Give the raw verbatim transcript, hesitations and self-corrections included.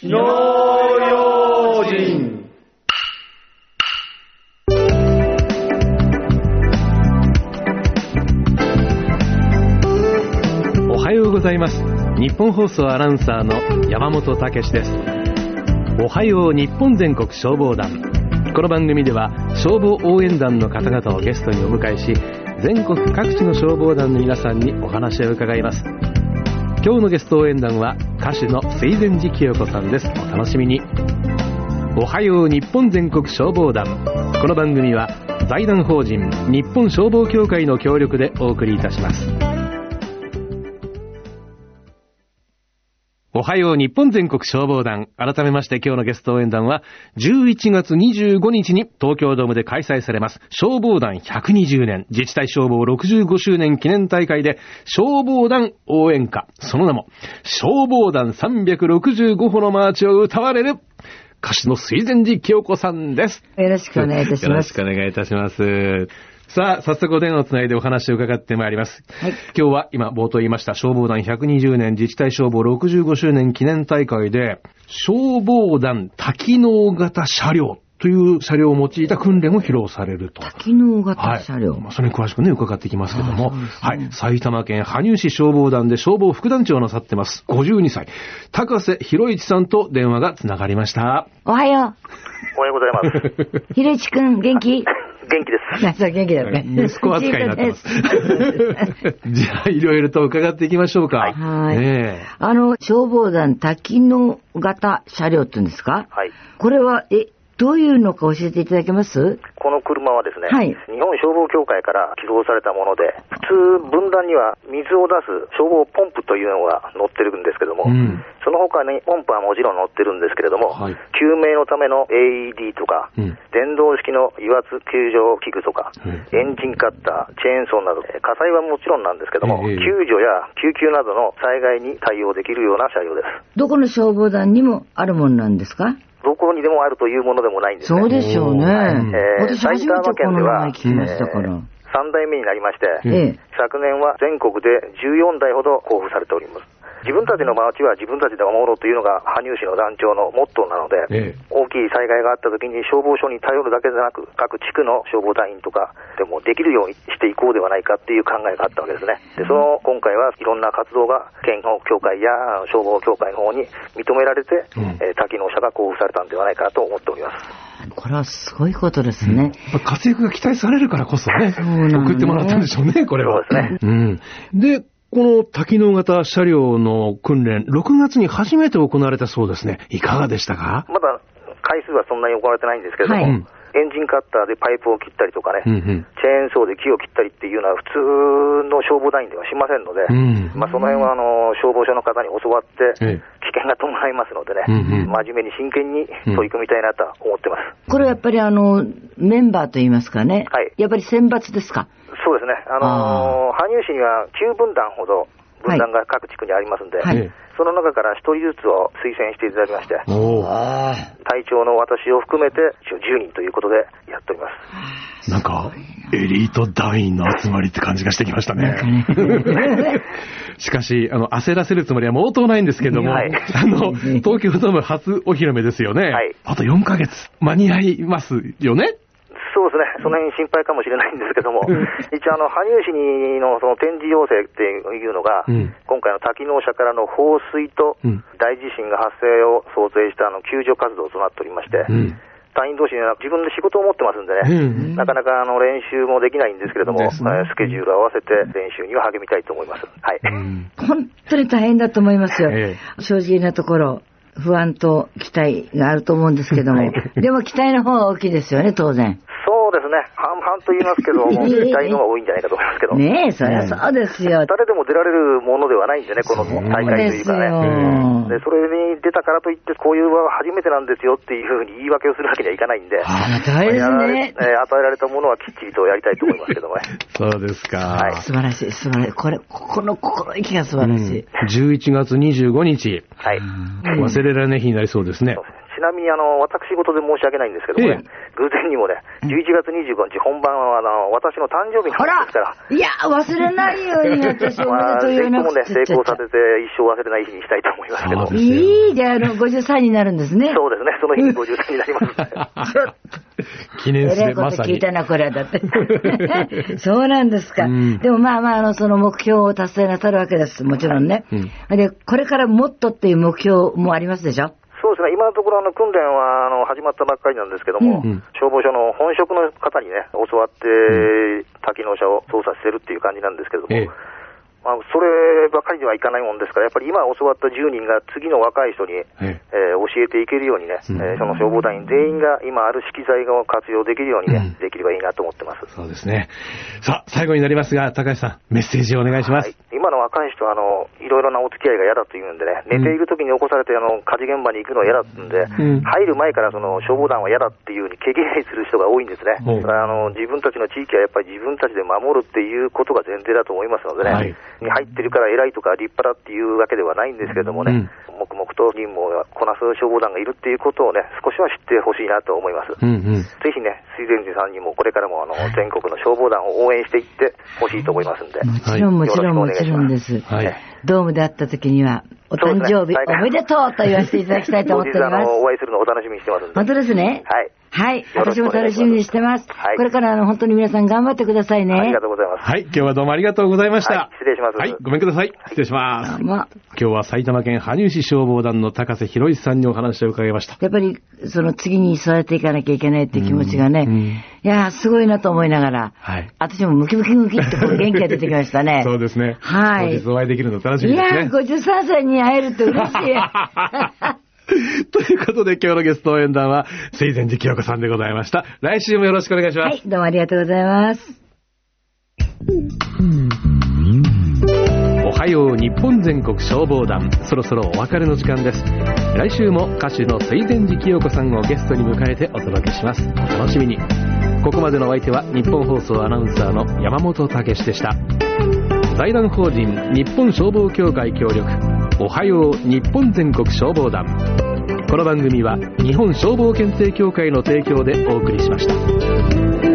火の用心。 おはようございます。日本放送アナウンサーの山本武史です。おはよう日本全国消防団。この番組では消防応援団の方々をゲストにお迎えし、全国各地の消防団の皆さんにお話を伺います。今日のゲスト応援団は歌手の水前寺清子さんです。お楽しみに。おはよう日本全国消防団。この番組は財団法人日本消防協会の協力でお送りいたします。おはよう日本全国消防団。改めまして今日のゲスト応援団はじゅういちがつにじゅうごにちに東京ドームで開催されます消防団ひゃくにじゅうねん自治体消防ろくじゅうごしゅうねん記念大会で消防団応援歌、その名も消防団さんびゃくろくじゅうごほのマーチを歌われる歌手の水前寺清子さんです。 よろしくお願いいたします。 よろしくお願いいたします。さあ、早速お電話をつないでお話を伺ってまいります。はい、今日は今冒頭言いました消防団ひゃくにじゅうねん自治体消防ろくじゅうごしゅうねん記念大会で消防団多機能型車両という車両を用いた訓練を披露されると。 多機能型車両、はい、 まあ、それに詳しくね伺っていきますけども、ね、はい、埼玉県羽生市消防団で消防副団長をなさってますごじゅうにさい高瀬博一さんと電話がつながりました。 おはよう。 おはようございます。 博一くん元気？ 元気です。 そう元気だね。 息子扱いになってます。じゃあいろいろと伺っていきましょうか。 はい。 ね、 あの消防団多機能型車両って言うんですか？ はい。 これはえどういうのか教えていただけます？ この車はですね、 はい、 日本消防協会から寄贈されたもので、普通分団には水を出す消防ポンプというのが載ってるんですけども、うん、その他にポンプはもちろん載ってるんですけれども、はい、救命のための エーイーディー とか、うん、電動式の油圧救助器具とか、うん、エンジンカッター、チェーンソーなど、火災はもちろんなんですけども、えー、救助や救急などの災害に対応できるような車両です。 どこの消防団にもあるものなんですか？ どこにでもあるというものでもないんですね。 そうでしょうね。えー、私初めてこの名前聞きましたから。 えー、さんだいめになりまして、えー、昨年は全国でじゅうよんだいほど交付されております。自分たちの町は自分たちで守ろうというのが羽生市の団長のモットーなので、ええ、大きい災害があった時に消防署に頼るだけでなく各地区の消防隊員とかでもできるようにしていこうではないかっていう考えがあったわけですね。でその今回はいろんな活動が県の協会や消防協会の方に認められて、うん、えー、多機能車が交付されたんではないかと思っております。 これはすごいことですね。 うん、活躍が期待されるからこそね、そうなんね、送ってもらったんでしょうね、これは。 そうですね。 うん、でこの多機能型車両の訓練、ろくがつに初めて行われたそうですね。いかがでしたか？ まだ回数はそんなに行われてないんですけれども、はい、エンジンカッターでパイプを切ったりとかね、うんうん、チェーンソーで木を切ったりっていうのは普通の消防団員ではしませんので、うん、まあ、その辺はあの消防署の方に教わって危険が伴いますのでね、うんうん、真面目に真剣に取り組みたいなと思ってます。 これやっぱりあのメンバーといいますかね、はい、やっぱり選抜ですか？ そうですね。あのー、羽生市にはきゅうぶんだんほど分団が各地区にありますんで、はい、その中からひとりずつを推薦していただきまして、隊長の私を含めてじゅうにんということでやっております。 なんかエリート団員の集まりって感じがしてきましたね。しかしあの焦らせるつもりは毛頭ないんですけども、はい、あの東京ドーム初お披露目ですよね、はい、あとよんかげつ間に合いますよね。 そうですね。その辺心配かもしれないんですけども、一応あの羽生市のその展示要請っていうのが、うん、今回の多機能車からの放水と大地震が発生を想定したあの救助活動となっておりまして、うん、隊員同士には自分で仕事を持ってますんでね、うん、なかなかあの練習もできないんですけれども、ね、スケジュールを合わせて練習には励みたいと思います。はい。うん、 本当に大変だと思いますよ。ええ、正直なところ。不安と期待があると思うんですけども、でも期待の方が大きいですよね、当然。 そうですね。半々と言いますけども、期待の方が多いんじゃないかと思いますけど。 ねえ、そりゃそうですよ。 誰でも出られるものではないんでね、この大会というかね。で、それに出たからといって、こういう場は初めてなんですよっていうふうに言い訳をするわけにはいかないんで、 ああ、大変ですね。 与えられたものはきっちりとやりたいと思いますけどもね。 そうですか。 はい。素晴らしい、素晴らしい。これ、この心意気が素晴らしい。 うん、じゅういちがつにじゅうごにち。はい。忘れられない日になりそうですね。 ちなみにあの私事で申し訳ないんですけどもね、ええ、偶然にもね、じゅういちがつににじゅうごにち本番はあの私の誕生日なんですから。 いや忘れないように私おめでとう言わなくて、 まあ、ぜひともね成功させて一生忘れない日にしたいと思いますけど。 いいであのごじゅっさんになるんですね。 そうですね、その日にごじゅっさんになります。 記念すべまさに。 えらいこと聞いたなこれはだって。そうなんですか。うん、でもまあまああのその目標を達成なさるわけです。もちろんね。うん、でこれからもっとっていう目標もありますでしょ。 そうですね、今のところあの訓練はあの始まったばっかりなんですけども、うん、消防署の本職の方にね教わって多機能車を操作してるっていう感じなんですけども、ええ、まあ、そればかりではいかないもんですから、やっぱり今教わったじゅうにんが次の若い人に、えええー、教えていけるようにね、うん、えー、その消防団員全員が今ある資機材を活用できるようにね、うん、できればいいなと思ってます。 そうですね。さあ最後になりますが高橋さんメッセージをお願いします。はい、 今の若い人はあのいろいろなお付き合いが嫌だというんでね、寝ている時に起こされてあの火事現場に行くのは嫌だってんで、うん、入る前からその消防団は嫌だっていうふうに毛嫌いする人が多いんですね。うん、あの自分たちの地域はやっぱり自分たちで守るっていうことが前提だと思いますのでね、はい、に入ってるから偉いとか立派だっていうわけではないんですけどもね、うん、黙々と任務をこなす消防団がいるっていうことをね少しは知ってほしいなと思います。うんうん、ぜひね水前寺さんにもこれからもあの全国の消防団を応援していってほしいと思いますんで、 もちろんもちろんもちろんです。はい、ドームで会った時にはお誕生日、ね、おめでとうと言わせていただきたいと思っております。 お会いするのをお楽しみにしてますんで。 本当ですね。 はい。 はい。私も楽しみにしてます。はい。これからあの本当に皆さん頑張ってくださいね。 ありがとうございます。 はい。今日はどうもありがとうございました。 はい、失礼します。 はい。ごめんください。失礼します。はい、今日は埼玉県羽生市消防団の高瀬博一さんにお話を伺いました。 やっぱりその次に育てていかなきゃいけないっていう気持ちがね、うんうん、いやーすごいなと思いながら、はい。私もムキムキムキってこう元気が出てきましたね。 そうですね。 はい。 当日お会いできるの楽しみですね。 いやーごじゅうさんさいに会えるって嬉しい。 ということで今日のゲスト応援団は水前寺清子さんでございました。来週もよろしくお願いします。 はい、どうもありがとうございます。 おはよう日本全国消防団、そろそろお別れの時間です。来週も歌手の水前寺清子さんをゲストに迎えてお届けします。お楽しみに。ここまでのお相手は日本放送アナウンサーの山本武史でした。財団法人日本消防協会協力、おはよう日本全国消防団。この番組は日本消防検定協会の提供でお送りしました。